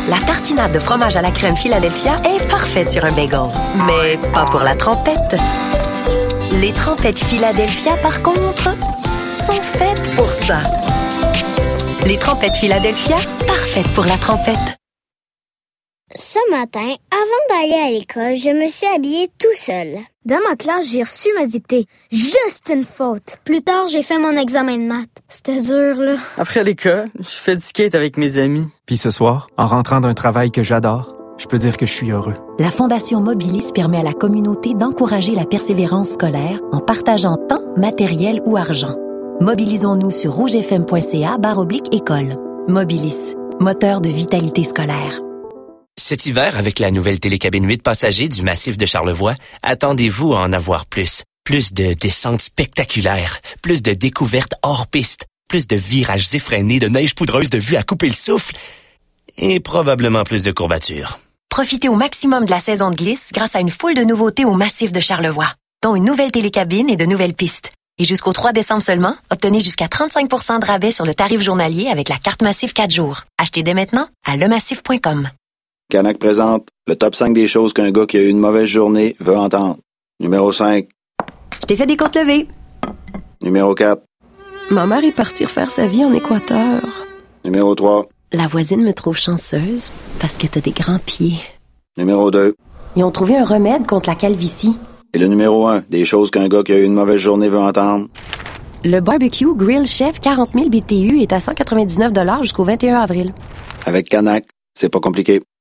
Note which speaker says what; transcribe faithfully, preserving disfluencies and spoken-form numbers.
Speaker 1: La tartinade de fromage à la crème Philadelphia est parfaite sur un bagel. Mais pas pour la trempette. Les trempettes Philadelphia, par contre, sont faites pour ça. Les trempettes Philadelphia, parfaites pour la trempette.
Speaker 2: Ce matin, avant d'aller à l'école, je me suis habillée tout seul.
Speaker 3: Dans ma classe, j'ai reçu ma dictée. Juste une faute. Plus tard, j'ai fait mon examen de maths. C'était dur, là.
Speaker 4: Après l'école, je fais du skate avec mes amis.
Speaker 5: Puis ce soir, en rentrant d'un travail que j'adore, je peux dire que je suis heureux.
Speaker 6: La Fondation Mobilis permet à la communauté d'encourager la persévérance scolaire en partageant temps, matériel ou argent. Mobilisons-nous sur rougefm.ca barre oblique école. Mobilis, moteur de vitalité scolaire.
Speaker 7: Cet hiver, avec la nouvelle télécabine huit passagers du Massif de Charlevoix, attendez-vous à en avoir plus. Plus de descentes spectaculaires, plus de découvertes hors piste, plus de virages effrénés, de neige poudreuse de vue à couper le souffle et probablement plus de courbatures.
Speaker 1: Profitez au maximum de la saison de glisse grâce à une foule de nouveautés au Massif de Charlevoix, dont une nouvelle télécabine et de nouvelles pistes. Et jusqu'au trois décembre seulement, obtenez jusqu'à trente-cinq pour cent de rabais sur le tarif journalier avec la carte Massif quatre jours. Achetez dès maintenant à lemassif point com.
Speaker 8: Canac présente le top cinq des choses qu'un gars qui a eu une mauvaise journée veut entendre. Numéro cinq.
Speaker 9: Je t'ai fait des comptes levés.
Speaker 8: Numéro quatre.
Speaker 9: Ma mère est partie refaire sa vie en Équateur.
Speaker 8: Numéro trois.
Speaker 9: La voisine me trouve chanceuse parce que t'as des grands pieds.
Speaker 8: Numéro deux.
Speaker 9: Ils ont trouvé un remède contre la calvitie.
Speaker 8: Et le numéro un, des choses qu'un gars qui a eu une mauvaise journée veut entendre.
Speaker 9: Le barbecue Grill Chef quarante mille B T U est à cent quatre-vingt-dix-neuf dollars jusqu'au vingt et un avril.
Speaker 8: Avec Canac, c'est pas compliqué.